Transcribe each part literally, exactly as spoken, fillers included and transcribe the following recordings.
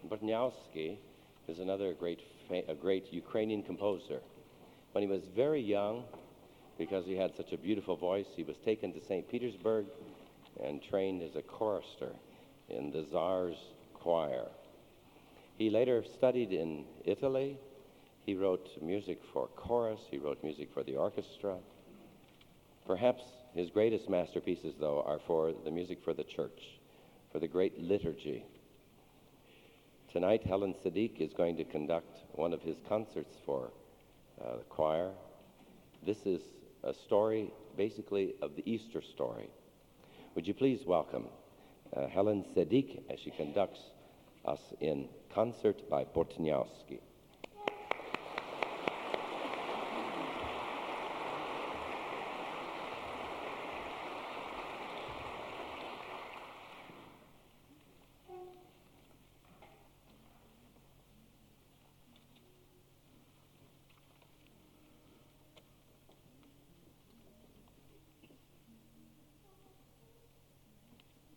Bortniausky is another great, fa- a great Ukrainian composer. When he was very young, because he had such a beautiful voice, he was taken to Saint Petersburg and trained as a chorister in the Tsar's choir. He later studied in Italy. He wrote music for chorus. He wrote music for the orchestra. Perhaps his greatest masterpieces, though, are for the music for the church, for the great liturgy. Tonight, Helen Sadiq is going to conduct one of his concerts for uh, the choir. This is a story, basically, of the Easter story. Would you please welcome uh, Helen Sadiq as she conducts us in Concert by Bortniausky.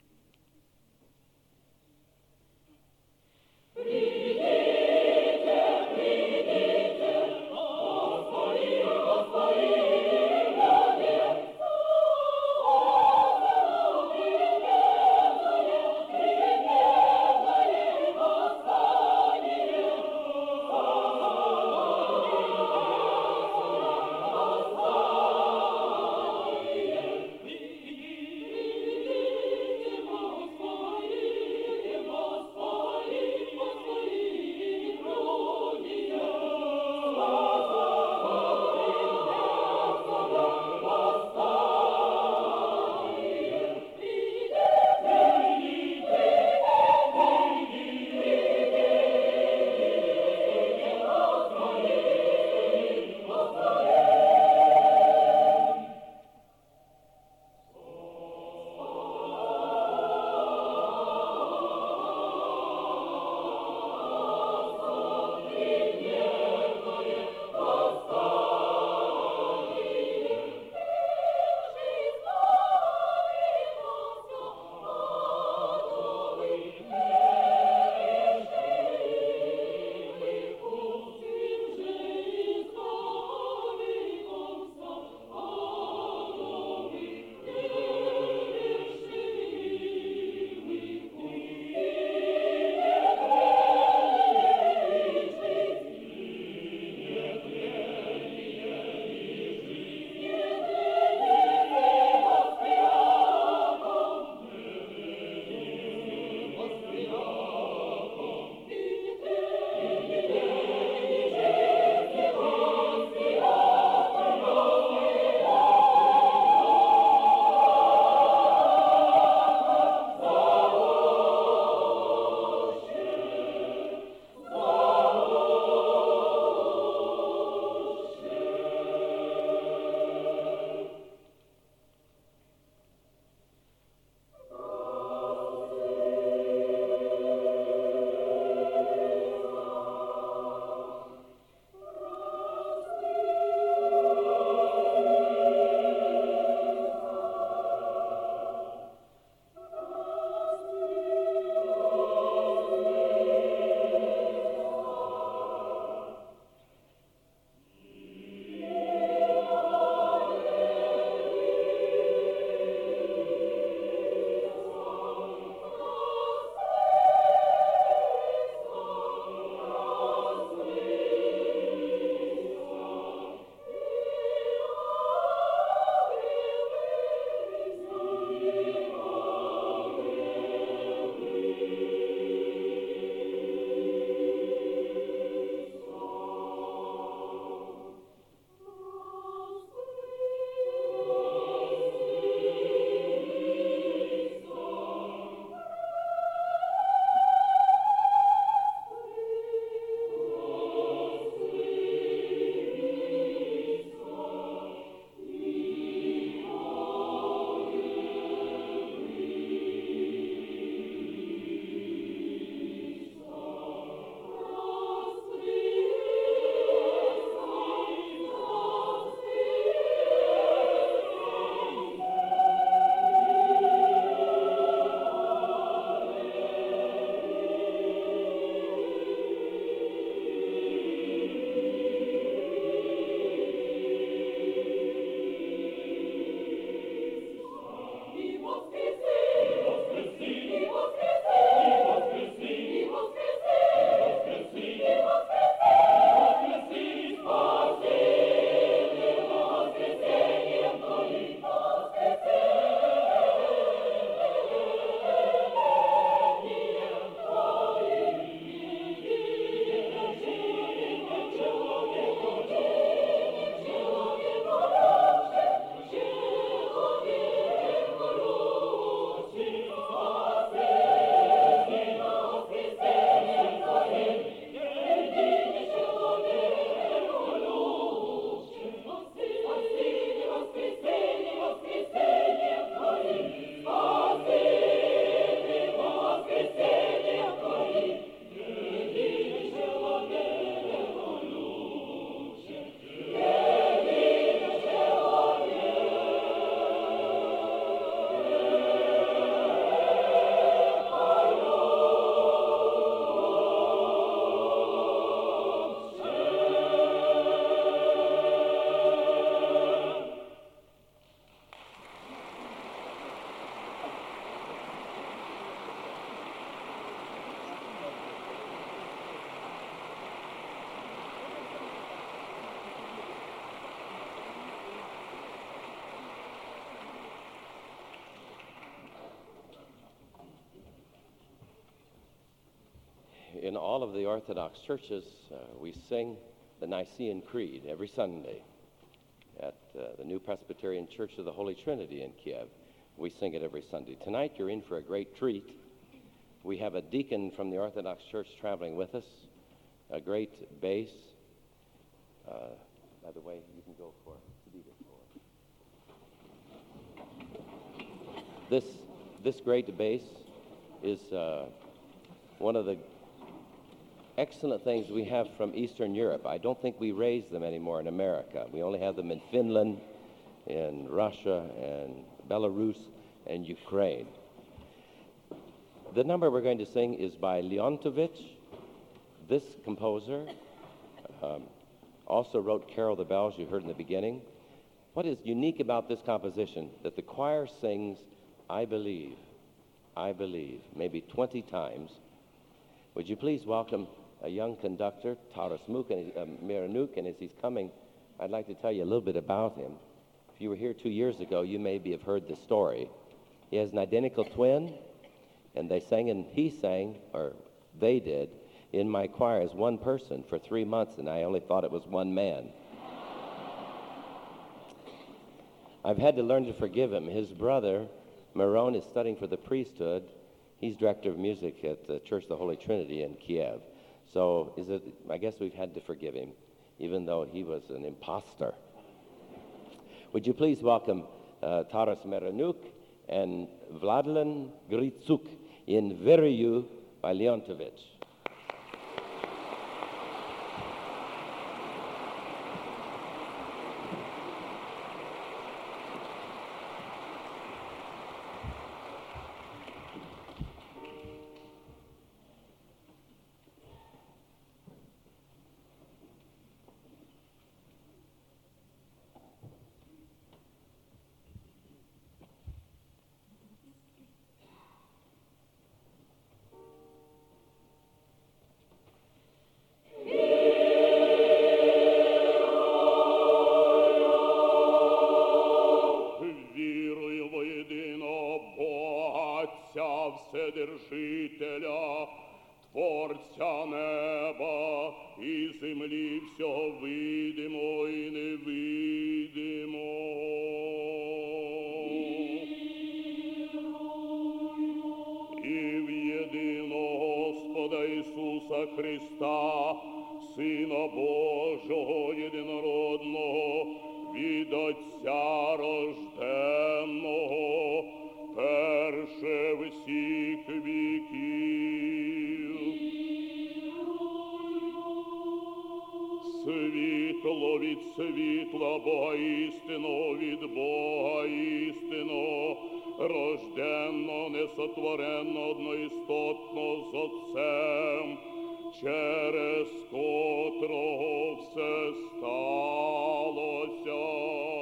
Brigite in all of the Orthodox churches, uh, we sing the Nicene Creed every Sunday. At uh, the New Presbyterian Church of the Holy Trinity in Kiev, we sing it every Sunday. Tonight, you're in for a great treat. We have a deacon from the Orthodox Church traveling with us, a great bass. Uh, by the way, you can go for this. This great bass is uh, one of the excellent things we have from Eastern Europe. I don't think we raise them anymore in America. We only have them in Finland, in Russia, and Belarus, and Ukraine. The number we're going to sing is by Leontovich. This composer um, also wrote Carol the Bells, you heard in the beginning. What is unique about this composition? That the choir sings, I believe, I believe, maybe twenty times. Would you please welcome a young conductor, Taras Muk, and, uh, Miranuk, and as he's coming, I'd like to tell you a little bit about him. If you were here two years ago, you maybe have heard the story. He has an identical twin, and they sang, and he sang, or they did, in my choir as one person for three months, and I only thought it was one man. I've had to learn to forgive him. His brother, Maron, is studying for the priesthood. He's director of music at the Church of the Holy Trinity in Kiev. So is it, I guess we've had to forgive him, even though he was an imposter. Would you please welcome uh, Taras Miranuk and Vladlen Gritsuk in Veriu by Leontovich. Вседержителя, Творця неба і землі, всього видимо і невидимо. І в єдиного Господа Ісуса Христа, Сина Божого єдинородного, від Отця рожденного, перше всіх віків. Світло від світла, Бога істинного від Бога істинного, рожденно, несотворенно, одноістотно з Отцем, через котрого все сталося.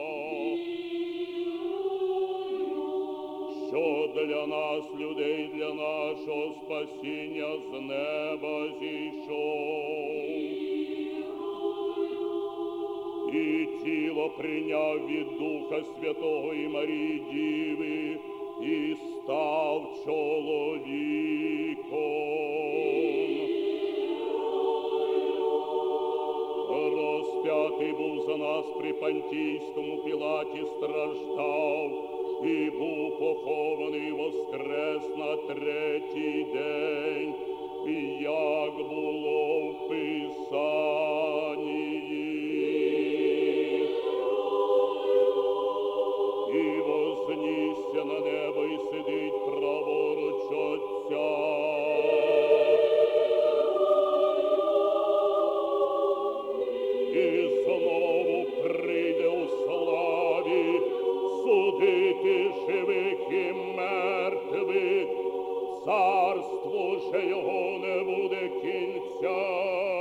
Що для нас, людей, для нашого спасіння з неба зійшов. І тіло прийняв від Духа Святого і Марії Діви, і став чоловіком. Розп'ятий був за нас при Понтійському Пілаті, страждав, і був похований, воскрес на третій день, як було в Писанні. І вознісся на небо, і сидить праворуч Отця. І знову прийде у славі судити живих і мертвих, царству же його не буде кінця.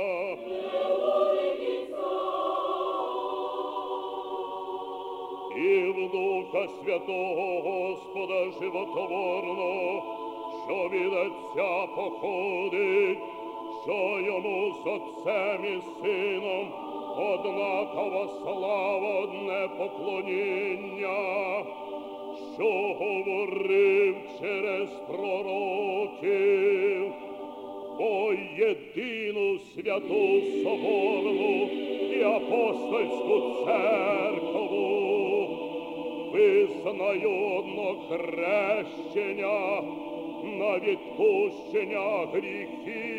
І в Духа Святого Господа животворного, що від Отця походить, що йому з Отцем і Сином однакова слава, одне поклоніння, що говорив через пророків, бо єдину святу соборну і апостольську церкову, визнаю одно хрещення на відпущення гріхів.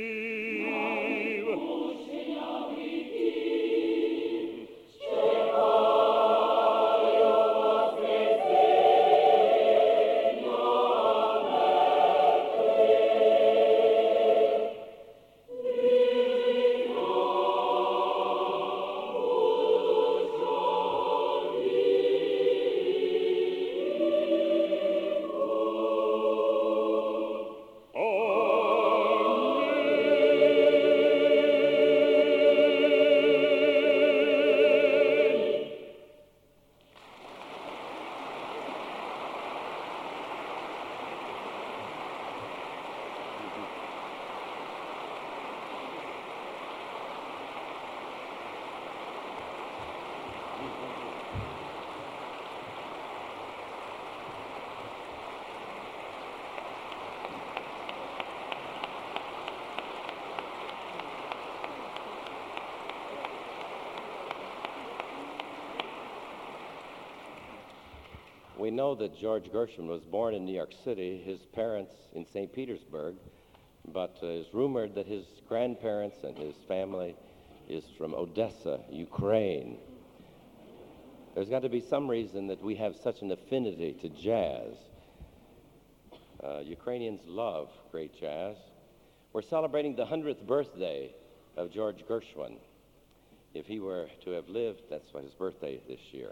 We know that George Gershwin was born in New York City, his parents in Saint Petersburg, but uh, it's rumored that his grandparents and his family is from Odessa, Ukraine. There's got to be some reason that we have such an affinity to jazz. Uh, Ukrainians love great jazz. We're celebrating the hundredth birthday of George Gershwin. If he were to have lived, that's his birthday this year.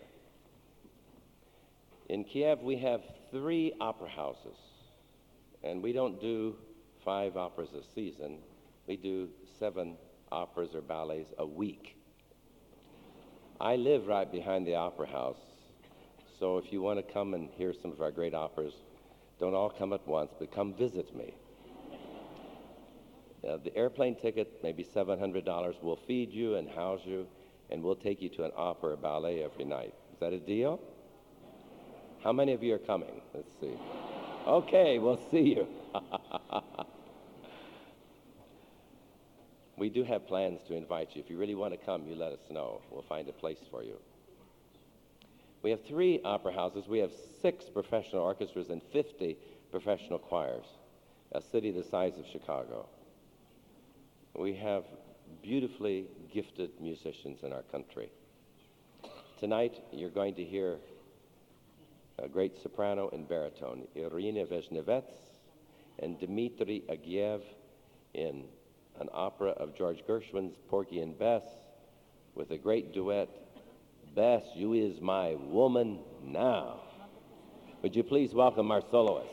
In Kiev, we have three opera houses, and we don't do five operas a season. We do seven operas or ballets a week. I live right behind the opera house, so if you want to come and hear some of our great operas, don't all come at once, but come visit me. Uh, the airplane ticket, maybe seven hundred dollars. We'll feed you and house you, and we'll take you to an opera or ballet every night. Is that a deal? How many of you are coming? Let's see. Okay, we'll see you. We do have plans to invite you. If you really want to come, you let us know. We'll find a place for you. We have three opera houses. We have six professional orchestras and fifty professional choirs, a city the size of Chicago. We have beautifully gifted musicians in our country. Tonight, you're going to hear a great soprano and baritone, Irina Vezhnevets and Dmitry Agiev, in an opera of George Gershwin's Porgy and Bess, with a great duet, Bess, You Is My Woman Now. Would you please welcome our soloists?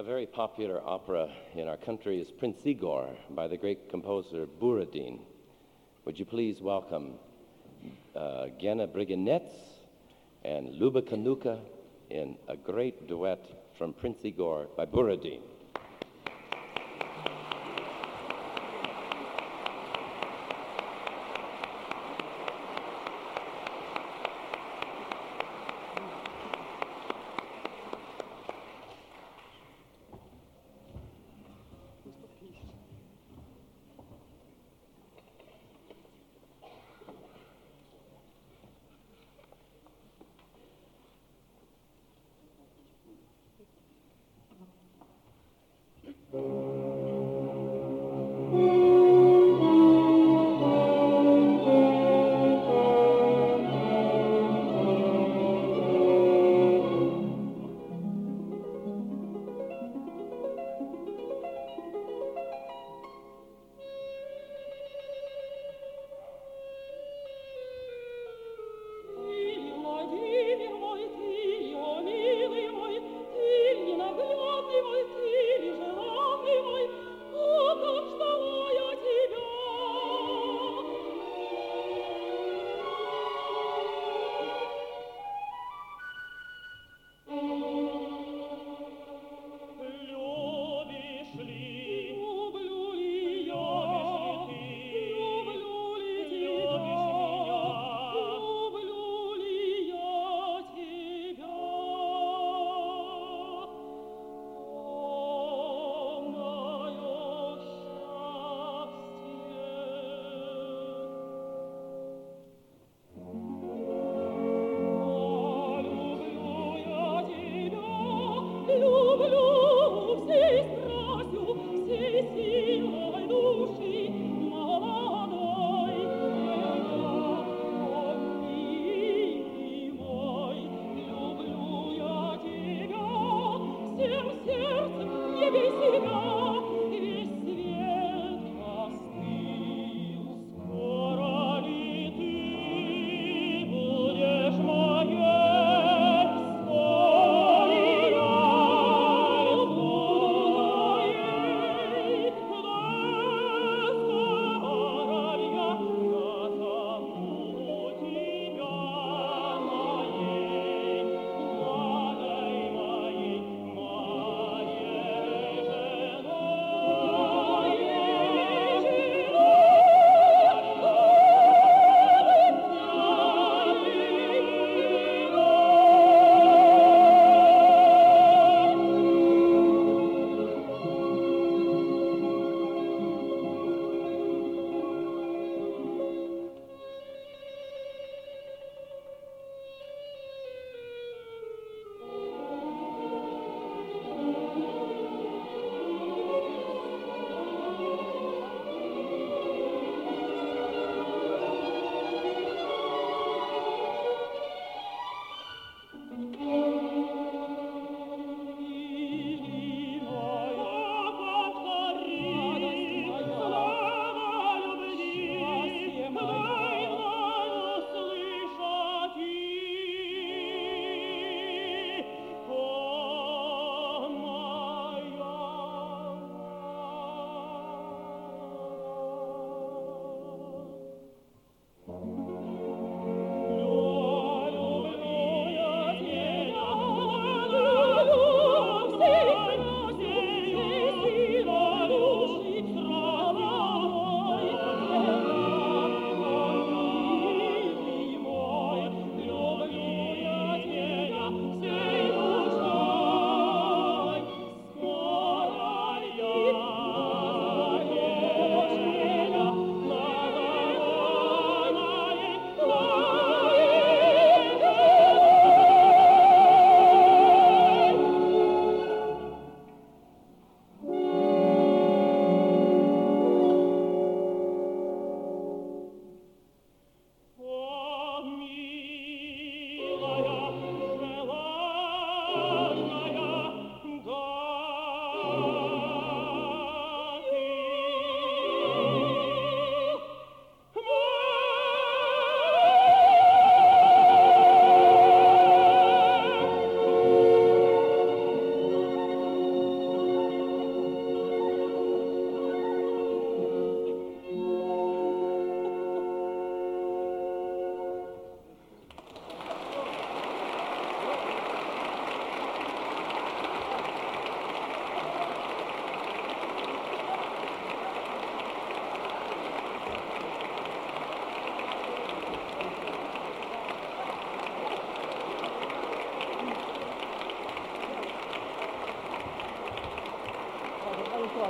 A very popular opera in our country is Prince Igor by the great composer Borodin. Would you please welcome uh, Gena Briganets and Luba Kanuka in a great duet from Prince Igor by Borodin.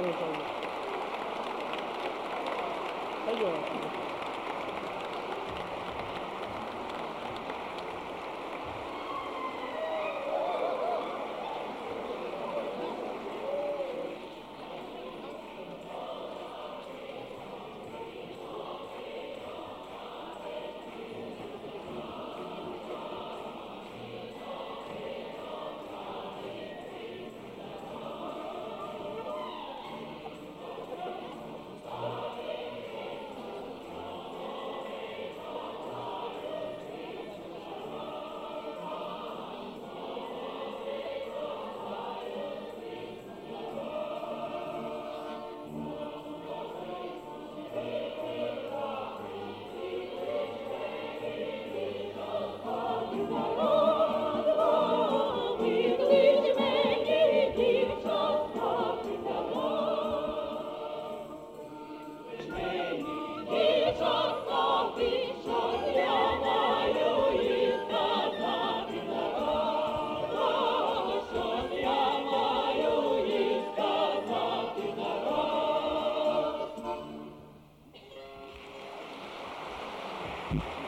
Сами сами. Пойдем. Thank you.